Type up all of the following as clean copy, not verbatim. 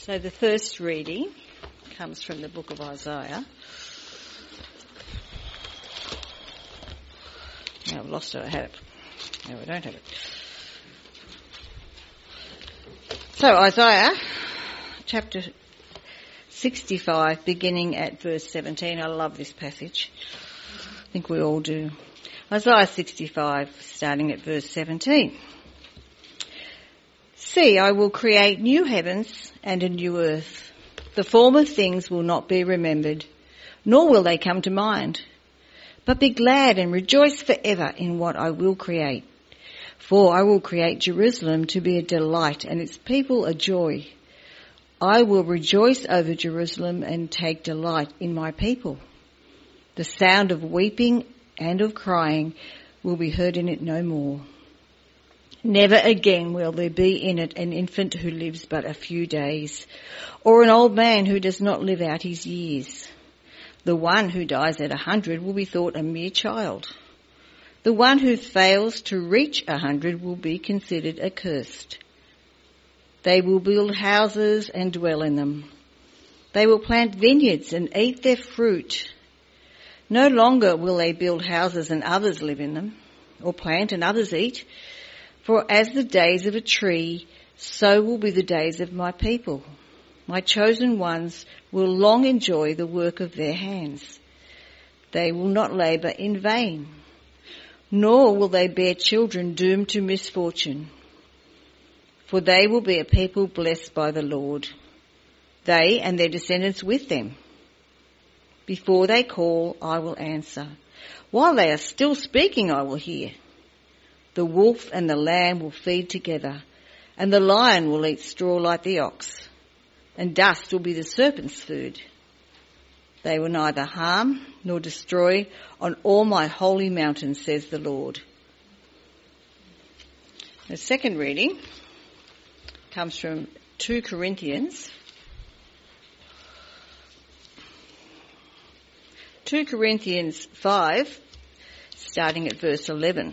So the first reading comes from the book of Isaiah. No, I've lost it. I had it. No, I don't have it. So Isaiah chapter 65, beginning at verse 17. I love this passage. I think we all do. Isaiah 65, starting at verse 17. See, I will create new heavens and a new earth. The former things will not be remembered, nor will they come to mind. But be glad and rejoice forever in what I will create. For I will create Jerusalem to be a delight and its people a joy. I will rejoice over Jerusalem and take delight in my people. The sound of weeping and of crying will be heard in it no more. Never again will there be in it an infant who lives but a few days, or an old man who does not live out his years. The one who dies at 100 will be thought a mere child. The one who fails to reach 100 will be considered accursed. They will build houses and dwell in them. They will plant vineyards and eat their fruit. No longer will they build houses and others live in them, or plant and others eat. For as the days of a tree, so will be the days of my people. My chosen ones will long enjoy the work of their hands. They will not labour in vain, nor will they bear children doomed to misfortune. For they will be a people blessed by the Lord, they and their descendants with them. Before they call, I will answer. While they are still speaking, I will hear. The wolf and the lamb will feed together, and the lion will eat straw like the ox, and dust will be the serpent's food. They will neither harm nor destroy on all my holy mountains, says the Lord. The second reading comes from 2 Corinthians. 2 Corinthians 5, starting at verse 11.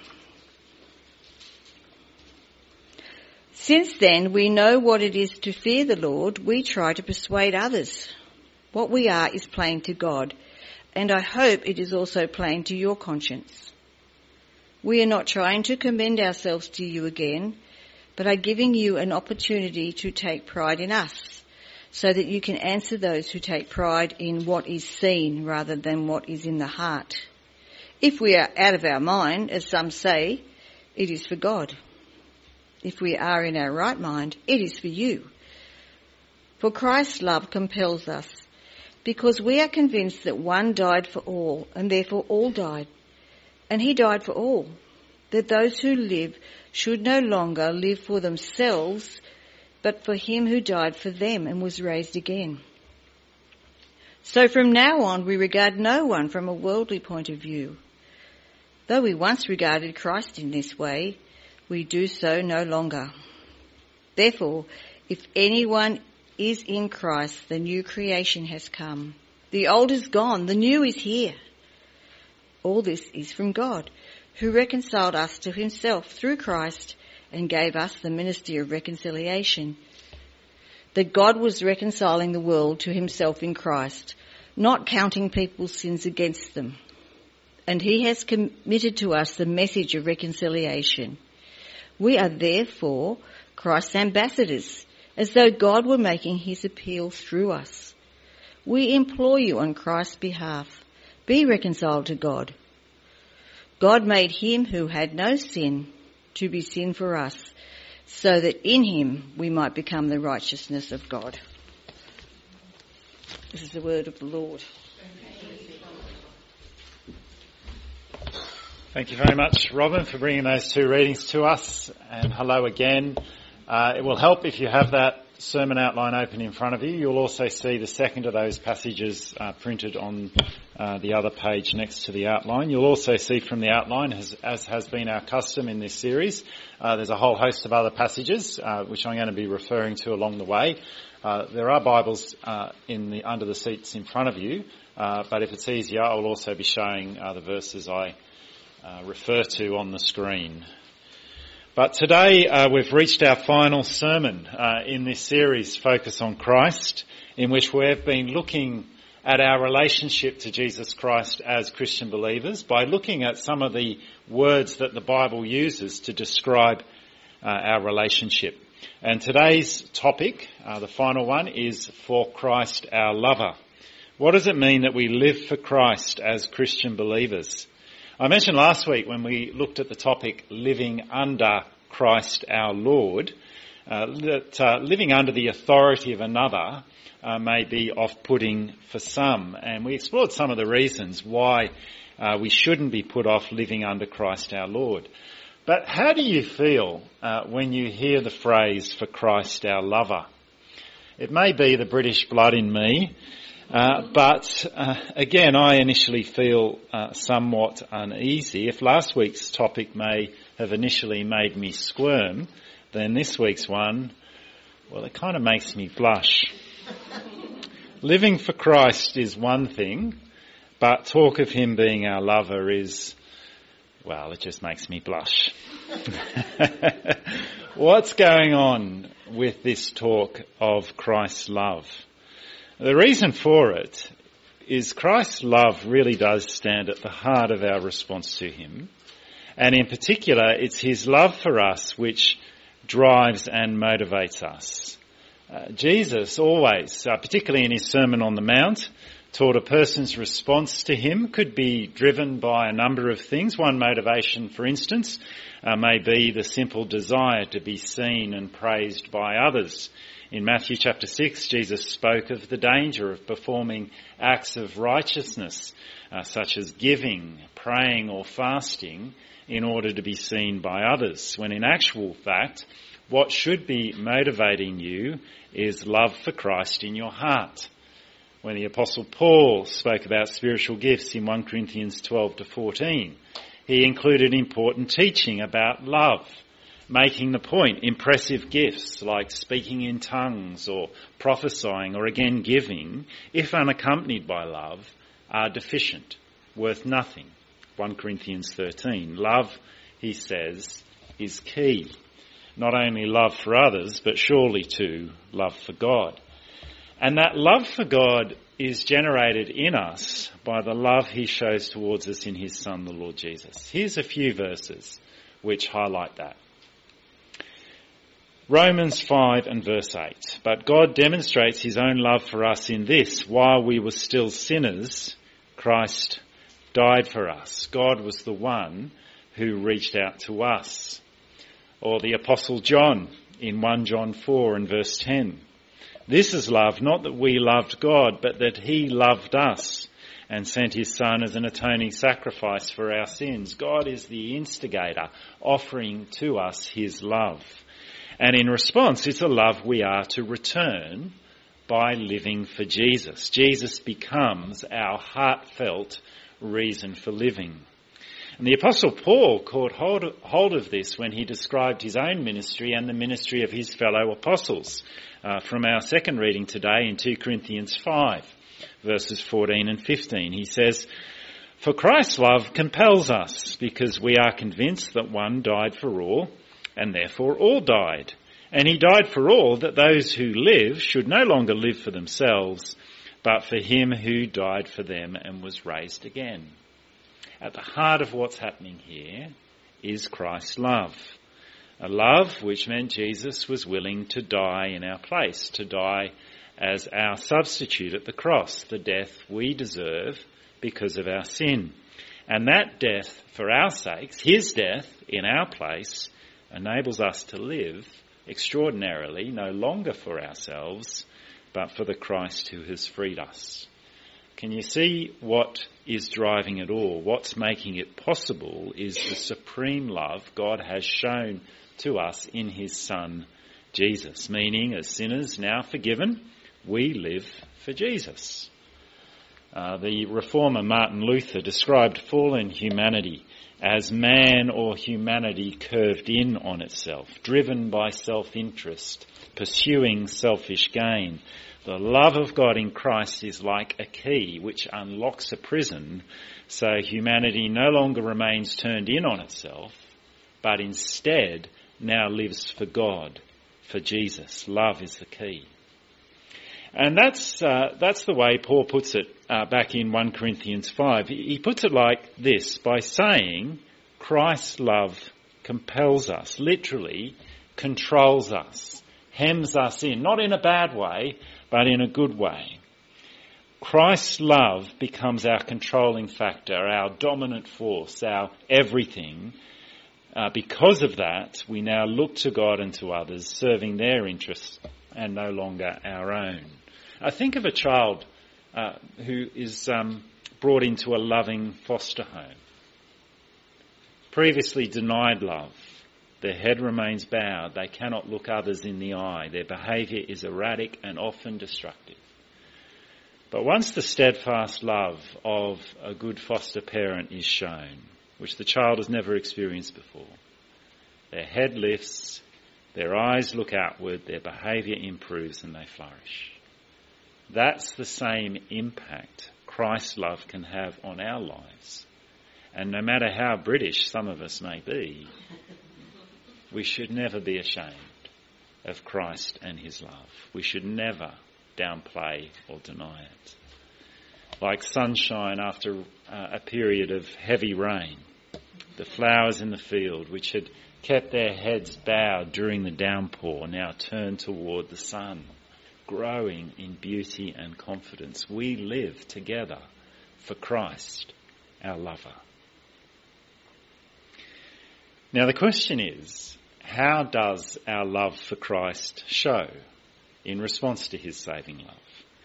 Since then we know what it is to fear the Lord, we try to persuade others. What we are is plain to God, and I hope it is also plain to your conscience. We are not trying to commend ourselves to you again, but are giving you an opportunity to take pride in us, so that you can answer those who take pride in what is seen rather than what is in the heart. If we are out of our mind, as some say, it is for God. If we are in our right mind, it is for you. For Christ's love compels us, because we are convinced that one died for all, and therefore all died. And he died for all, that those who live should no longer live for themselves, but for him who died for them and was raised again. So from now on we regard no one from a worldly point of view. Though we once regarded Christ in this way, we do so no longer. Therefore, if anyone is in Christ, the new creation has come. The old is gone, the new is here. All this is from God, who reconciled us to himself through Christ and gave us the ministry of reconciliation. That God was reconciling the world to himself in Christ, not counting people's sins against them. And he has committed to us the message of reconciliation. We are therefore Christ's ambassadors, as though God were making his appeal through us. We implore you on Christ's behalf, be reconciled to God. God made him who had no sin to be sin for us, so that in him we might become the righteousness of God. This is the word of the Lord. Thank you very much, Robin, for bringing those 2 readings to us. And hello again. It will help if you have that sermon outline open in front of you. You'll also see the second of those passages printed on the other page next to the outline. You'll also see from the outline, as has been our custom in this series, there's a whole host of other passages which I'm going to be referring to along the way. There are Bibles under the seats in front of you, but if it's easier, I'll also be showing the verses I refer to on the screen. But today we've reached our final sermon in this series, Focus on Christ, in which we've been looking at our relationship to Jesus Christ as Christian believers by looking at some of the words that the Bible uses to describe our relationship. And today's topic, the final one, is for Christ our lover. What does it mean that we live for Christ as Christian believers? I mentioned last week when we looked at the topic living under Christ our Lord, that living under the authority of another may be off-putting for some. And we explored some of the reasons why we shouldn't be put off living under Christ our Lord. But how do you feel when you hear the phrase for Christ our lover? It may be the British blood in me, but again, I initially feel somewhat uneasy. If last week's topic may have initially made me squirm, then this week's one, well, it kind of makes me blush. Living for Christ is one thing, but talk of him being our lover is, well, it just makes me blush. What's going on with this talk of Christ's love? The reason for it is Christ's love really does stand at the heart of our response to him. And in particular, it's his love for us which drives and motivates us. Jesus always, particularly in his Sermon on the Mount, taught a person's response to him could be driven by a number of things. One motivation, for instance, may be the simple desire to be seen and praised by others. In Matthew chapter 6, Jesus spoke of the danger of performing acts of righteousness, such as giving, praying or fasting, in order to be seen by others, when in actual fact, what should be motivating you is love for Christ in your heart. When the Apostle Paul spoke about spiritual gifts in 1 Corinthians 12 to 14, he included important teaching about love, making the point impressive gifts like speaking in tongues or prophesying or again giving, if unaccompanied by love, are deficient, worth nothing. 1 Corinthians 13. Love, he says, is key. Not only love for others, but surely too love for God. And that love for God is generated in us by the love he shows towards us in his Son, the Lord Jesus. Here's a few verses which highlight that. Romans 5 and verse 8. But God demonstrates his own love for us in this: while we were still sinners, Christ died for us. God was the one who reached out to us. Or the Apostle John in 1 John 4 and verse 10. This is love, not that we loved God, but that he loved us and sent his Son as an atoning sacrifice for our sins. God is the instigator, offering to us his love. And in response, it's a love we are to return by living for Jesus. Jesus becomes our heartfelt reason for living. And the Apostle Paul caught hold of this when he described his own ministry and the ministry of his fellow apostles. From our second reading today in 2 Corinthians 5, verses 14 and 15, he says, "For Christ's love compels us, because we are convinced that one died for all, and therefore all died. And he died for all, that those who live should no longer live for themselves, but for him who died for them and was raised again." At the heart of what's happening here is Christ's love. A love which meant Jesus was willing to die in our place, to die as our substitute at the cross, the death we deserve because of our sin. And that death for our sakes, his death in our place, enables us to live extraordinarily, no longer for ourselves, but for the Christ who has freed us. Can you see what is driving it all? What's making it possible is the supreme love God has shown to us in his Son, Jesus. Meaning, as sinners now forgiven, we live for Jesus. The reformer Martin Luther described fallen humanity as man or humanity curved in on itself, driven by self-interest, pursuing selfish gain. The love of God in Christ is like a key which unlocks a prison, so humanity no longer remains turned in on itself, but instead now lives for God, for Jesus. Love is the key. And that's the way Paul puts it back in 1 Corinthians 5. He puts it like this, by saying Christ's love compels us, literally controls us, hems us in, not in a bad way, but in a good way. Christ's love becomes our controlling factor, our dominant force, our everything. Because of that, we now look to God and to others, serving their interests and no longer our own. I think of a child who is brought into a loving foster home. Previously denied love. Their head remains bowed. They cannot look others in the eye. Their behaviour is erratic and often destructive. But once the steadfast love of a good foster parent is shown, which the child has never experienced before, their head lifts, their eyes look outward, their behaviour improves and they flourish. That's the same impact Christ's love can have on our lives. And no matter how British some of us may be, we should never be ashamed of Christ and his love. We should never downplay or deny it. Like sunshine after a period of heavy rain, the flowers in the field which had kept their heads bowed during the downpour now turn toward the sun, growing in beauty and confidence. We live together for Christ, our lover. Now the question is, how does our love for Christ show in response to his saving love?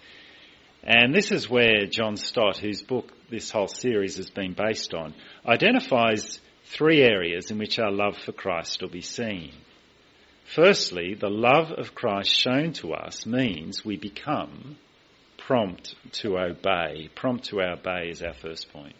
And this is where John Stott, whose book this whole series has been based on, identifies three areas in which our love for Christ will be seen. Firstly, the love of Christ shown to us means we become prompt to obey. Prompt to obey is our first point.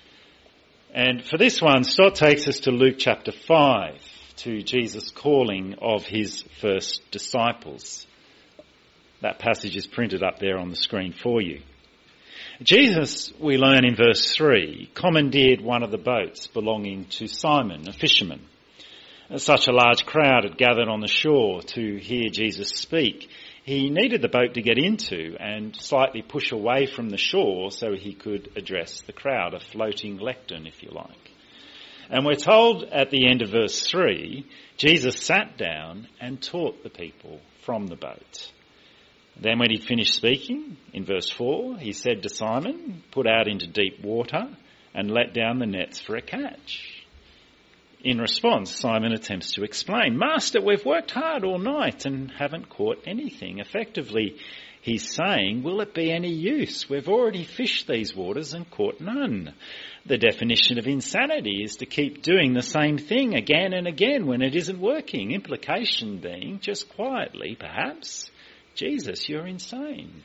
And for this one, Stott takes us to Luke chapter 5, to Jesus' calling of his first disciples. That passage is printed up there on the screen for you. Jesus, we learn in verse 3, commandeered one of the boats belonging to Simon, a fisherman. Such a large crowd had gathered on the shore to hear Jesus speak. He needed the boat to get into and slightly push away from the shore so he could address the crowd, a floating lectern, if you like. And we're told at the end of verse 3, Jesus sat down and taught the people from the boat. Then when he'd finished speaking, in verse 4, he said to Simon, "Put out into deep water and let down the nets for a catch." In response, Simon attempts to explain, "Master, we've worked hard all night and haven't caught anything." Effectively, he's saying, will it be any use? We've already fished these waters and caught none. The definition of insanity is to keep doing the same thing again and again when it isn't working. Implication being, just quietly perhaps, Jesus, you're insane.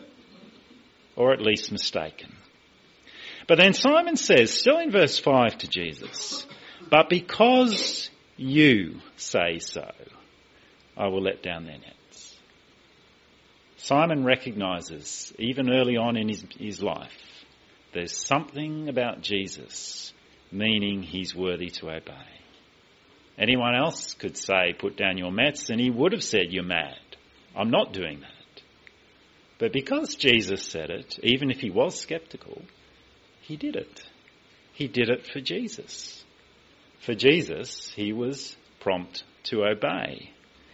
Or at least mistaken. But then Simon says, still in verse 5 to Jesus, "But because you say so, I will let down their nets." Simon recognises, even early on in his life, there's something about Jesus, meaning he's worthy to obey. Anyone else could say, "Put down your nets," and he would have said, "You're mad. I'm not doing that." But because Jesus said it, even if he was sceptical, he did it. He did it for Jesus. For Jesus, he was prompt to obey.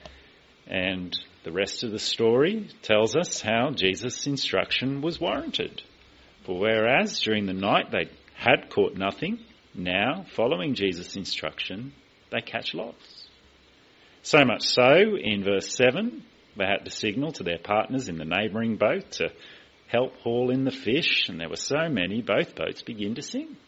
And the rest of the story tells us how Jesus' instruction was warranted. For whereas during the night they had caught nothing, now, following Jesus' instruction, they catch lots. So much so, in verse 7, they had to signal to their partners in the neighbouring boat to help haul in the fish, and there were so many, both boats begin to sink.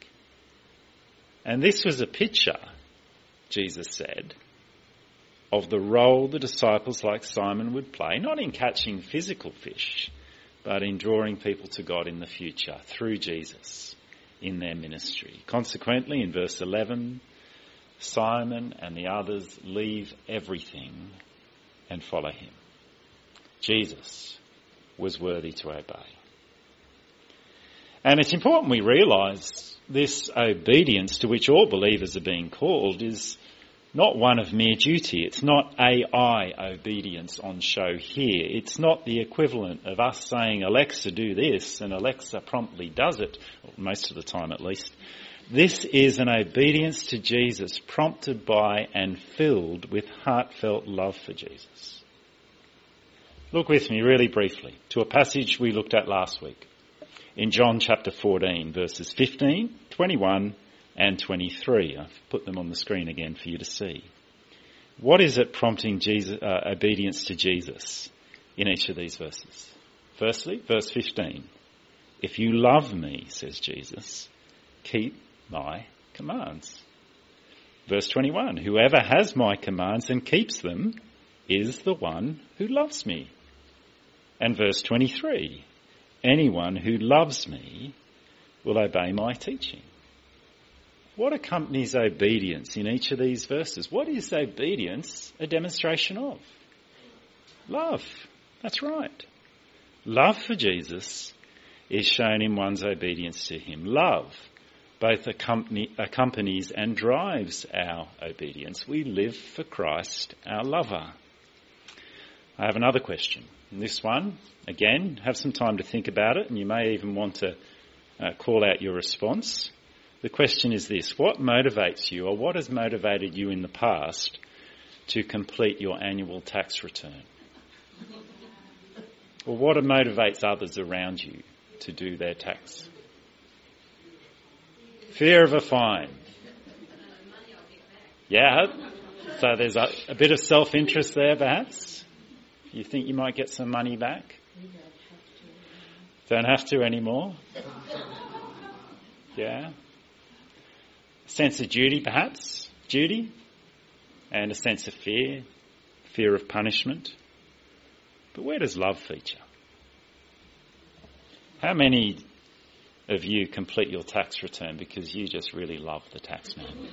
And this was a picture, Jesus said, of the role the disciples like Simon would play, not in catching physical fish, but in drawing people to God in the future through Jesus in their ministry. Consequently, in verse 11, Simon and the others leave everything and follow him. Jesus was worthy to obey. And it's important we realise this obedience to which all believers are being called is not one of mere duty. It's not AI obedience on show here. It's not the equivalent of us saying, Alexa, do this, and Alexa promptly does it, most of the time at least. This is an obedience to Jesus prompted by and filled with heartfelt love for Jesus. Look with me really briefly to a passage we looked at last week in John chapter 14, verses 15, 21 and 23. I've put them on the screen again for you to see. What is it prompting obedience to Jesus in each of these verses? Firstly, verse 15. If you love me, says Jesus, keep my commands. Verse 21. Whoever has my commands and keeps them is the one who loves me. And verse 23. Anyone who loves me will obey my teaching. What accompanies obedience in each of these verses? What is obedience a demonstration of? Love. That's right. Love for Jesus is shown in one's obedience to him. Love both accompanies and drives our obedience. We live for Christ, our lover. I have another question. And this one, again, have some time to think about it, and you may even want to call out your response. The question is this: what motivates you, or what has motivated you in the past to complete your annual tax return? Or what motivates others around you to do their tax? Fear of a fine. Yeah, so there's a bit of self-interest there perhaps. You think you might get some money back? Don't have to anymore. Yeah. Sense of duty, perhaps, duty, and a sense of fear of punishment. But where does love feature? How many of you complete your tax return because you just really love the tax man?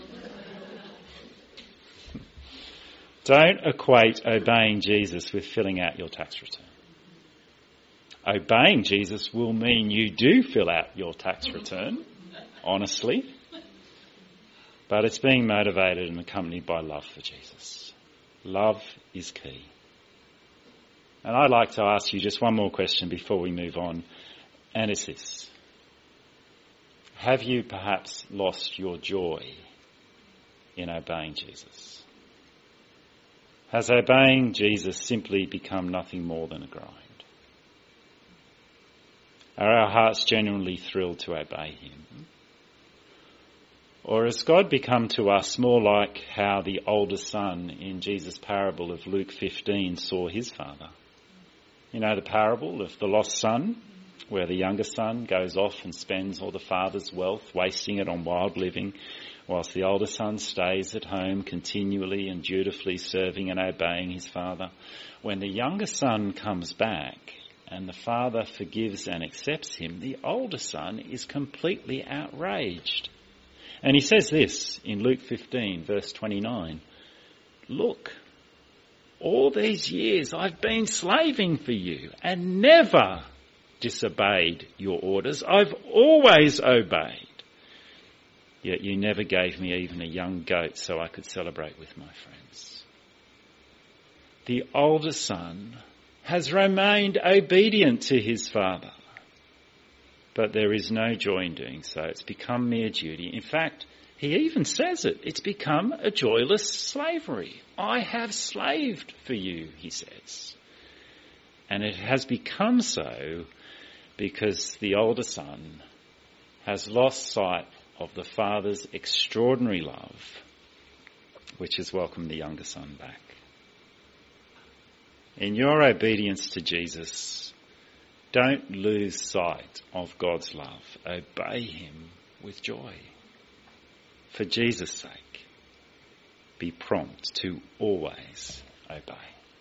Don't equate obeying Jesus with filling out your tax return. Obeying Jesus will mean you do fill out your tax return, honestly. But it's being motivated and accompanied by love for Jesus. Love is key. And I'd like to ask you just one more question before we move on, and it's this. Have you perhaps lost your joy in obeying Jesus? Has obeying Jesus simply become nothing more than a grind? Are our hearts genuinely thrilled to obey him? Or has God become to us more like how the older son in Jesus' parable of Luke 15 saw his father? You know the parable of the lost son, where the younger son goes off and spends all the father's wealth, wasting it on wild living, whilst the older son stays at home continually and dutifully serving and obeying his father. When the younger son comes back and the father forgives and accepts him, the older son is completely outraged. And he says this in Luke 15, verse 29. Look, all these years I've been slaving for you and never disobeyed your orders. I've always obeyed. Yet you never gave me even a young goat so I could celebrate with my friends. The older son has remained obedient to his father. But there is no joy in doing so. It's become mere duty. In fact, he even says it. It's become a joyless slavery. I have slaved for you, he says. And it has become so because the older son has lost sight of the father's extraordinary love, which has welcomed the younger son back. In your obedience to Jesus, don't lose sight of God's love. Obey him with joy. For Jesus' sake, be prompt to always obey.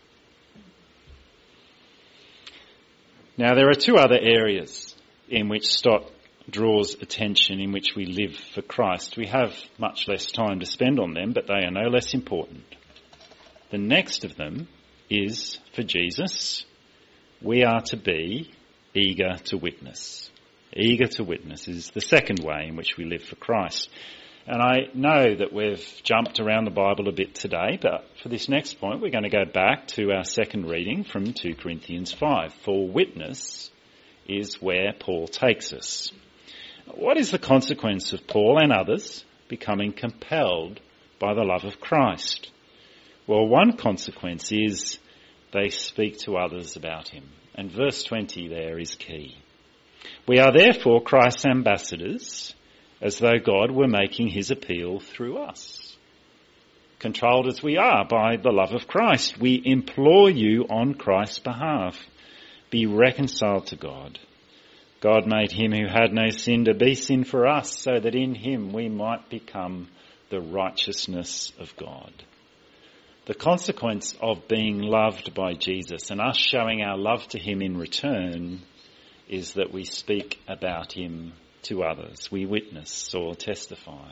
Now, there are two other areas in which Stott draws attention in which we live for Christ. We have much less time to spend on them, but they are no less important. The next of them is, for Jesus, we are to be eager to witness. Eager to witness is the second way in which we live for Christ. And I know that we've jumped around the Bible a bit today, but for this next point we're going to go back to our second reading from 2 Corinthians 5. For witness is where Paul takes us. What is the consequence of Paul and others becoming compelled by the love of Christ? Well, one consequence is they speak to others about him. And verse 20 there is key. We are therefore Christ's ambassadors, as though God were making his appeal through us. Controlled as we are by the love of Christ, we implore you on Christ's behalf, be reconciled to God. God made him who had no sin to be sin for us, so that in him we might become the righteousness of God. The consequence of being loved by Jesus and us showing our love to him in return is that we speak about him to others. We witness or testify.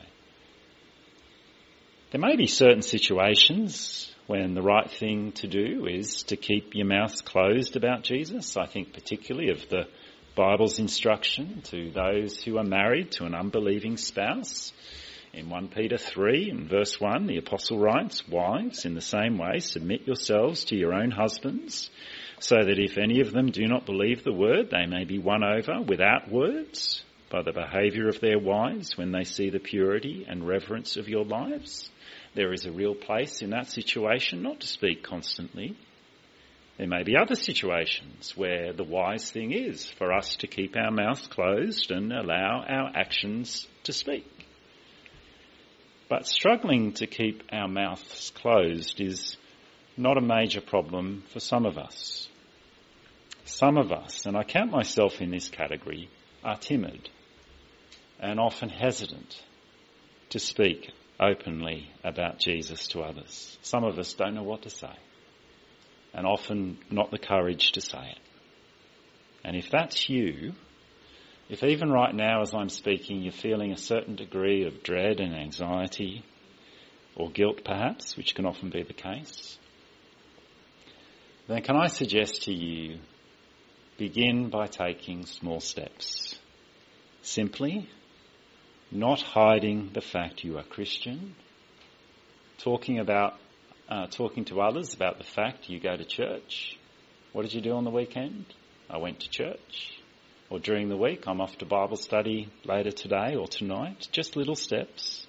There may be certain situations when the right thing to do is to keep your mouth closed about Jesus. I think particularly of the Bible's instruction to those who are married to an unbelieving spouse. In 1 Peter 3 and verse 1, the apostle writes, "Wives, in the same way, submit yourselves to your own husbands, so that if any of them do not believe the word, they may be won over without words by the behaviour of their wives when they see the purity and reverence of your lives." There is a real place in that situation not to speak constantly. There may be other situations where the wise thing is for us to keep our mouth closed and allow our actions to speak. But struggling to keep our mouths closed is not a major problem for some of us. Some of us, and I count myself in this category, are timid and often hesitant to speak openly about Jesus to others. Some of us don't know what to say and often not the courage to say it. And if that's you, if even right now as I'm speaking you're feeling a certain degree of dread and anxiety or guilt perhaps, which can often be the case, then can I suggest to you, begin by taking small steps. Simply not hiding the fact you are Christian, talking to others about the fact you go to church. What did you do on the weekend? I went to church. Or during the week, I'm off to Bible study later today or tonight. Just little steps.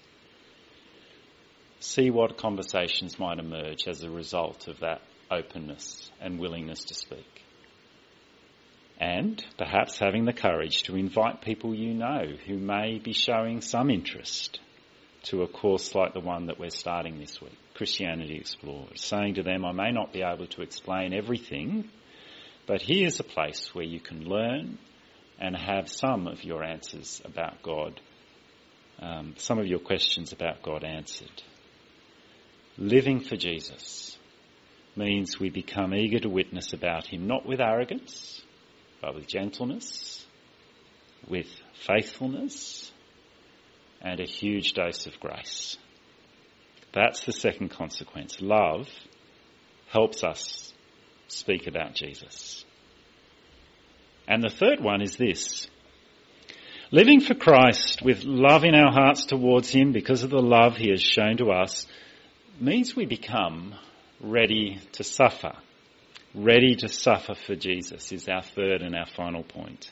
See what conversations might emerge as a result of that openness and willingness to speak. And perhaps having the courage to invite people you know who may be showing some interest to a course like the one that we're starting this week, Christianity Explored, saying to them, I may not be able to explain everything, but here's a place where you can learn and have some of your answers about God, some of your questions about God answered. Living for Jesus means we become eager to witness about him, not with arrogance, but with gentleness, with faithfulness, and a huge dose of grace. That's the second consequence. Love helps us speak about Jesus. And the third one is this. Living for Christ with love in our hearts towards him because of the love he has shown to us means we become ready to suffer. Ready to suffer for Jesus is our third and our final point.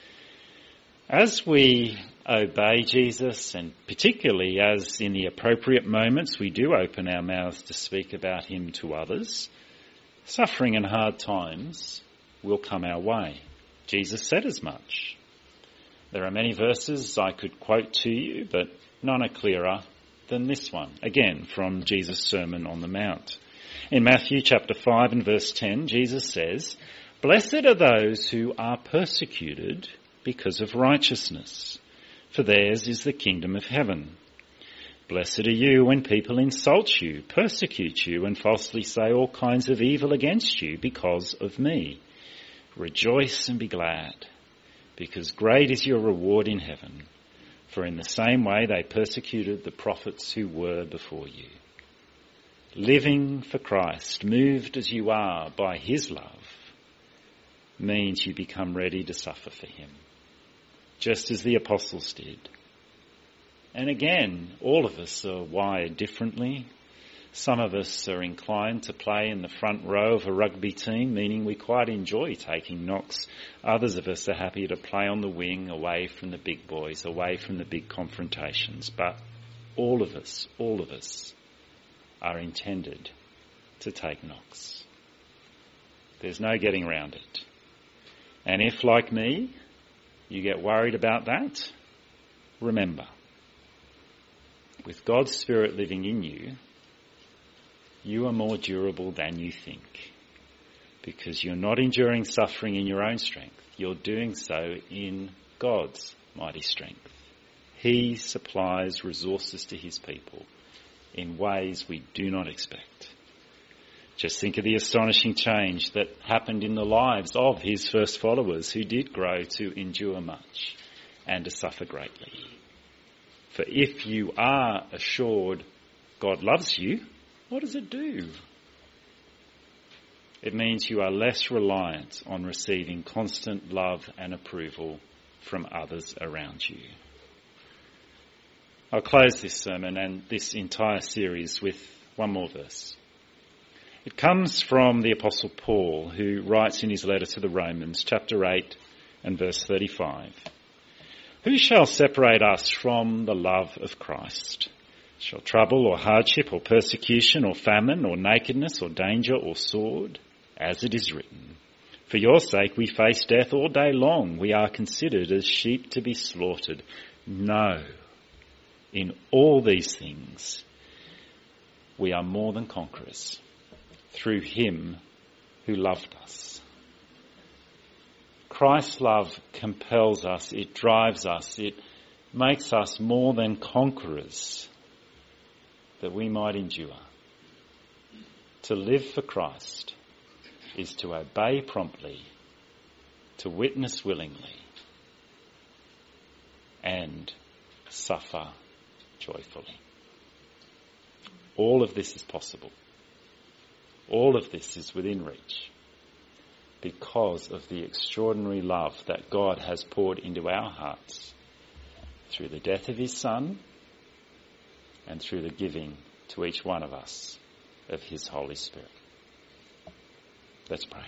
As we obey Jesus, and particularly as in the appropriate moments we do open our mouths to speak about him to others, suffering and hard times will come our way. Jesus said as much. There are many verses I could quote to you, but none are clearer than this one, again from Jesus' Sermon on the Mount. In Matthew chapter 5 and verse 10, Jesus says, "Blessed are those who are persecuted because of righteousness, for theirs is the kingdom of heaven. Blessed are you when people insult you, persecute you, and falsely say all kinds of evil against you because of me. Rejoice and be glad, because great is your reward in heaven. For in the same way they persecuted the prophets who were before you." Living for Christ, moved as you are by his love, means you become ready to suffer for him, just as the apostles did. And again, all of us are wired differently. Some of us are inclined to play in the front row of a rugby team, meaning we quite enjoy taking knocks. Others of us are happy to play on the wing, away from the big boys, away from the big confrontations. But all of us are intended to take knocks. There's no getting around it. And if, like me, you get worried about that, remember, with God's Spirit living in you, you are more durable than you think, because you're not enduring suffering in your own strength. You're doing so in God's mighty strength. He supplies resources to his people in ways we do not expect. Just think of the astonishing change that happened in the lives of his first followers, who did grow to endure much and to suffer greatly. For if you are assured God loves you, what does it do? It means you are less reliant on receiving constant love and approval from others around you. I'll close this sermon and this entire series with one more verse. It comes from the Apostle Paul, who writes in his letter to the Romans, chapter 8 and verse 35. Who shall separate us from the love of Christ? Shall trouble or hardship or persecution or famine or nakedness or danger or sword? As it is written, for your sake we face death all day long. We are considered as sheep to be slaughtered. No, in all these things we are more than conquerors through him who loved us. Christ's love compels us, it drives us, it makes us more than conquerors, that we might endure. To live for Christ is to obey promptly, to witness willingly, and suffer joyfully. All of this is possible. All of this is within reach because of the extraordinary love that God has poured into our hearts through the death of his Son and through the giving to each one of us of his Holy Spirit. Let's pray.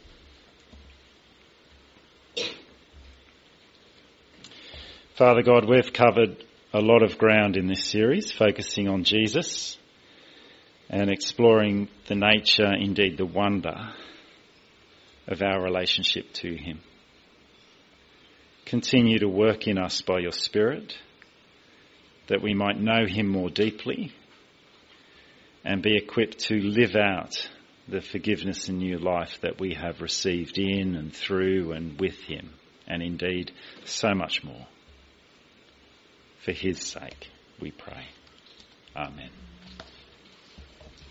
Father God, we've covered a lot of ground in this series, focusing on Jesus and exploring the nature, indeed the wonder, of our relationship to him. Continue to work in us by your Spirit, that we might know him more deeply and be equipped to live out the forgiveness and new life that we have received in and through and with him, and indeed so much more. For his sake we pray. Amen.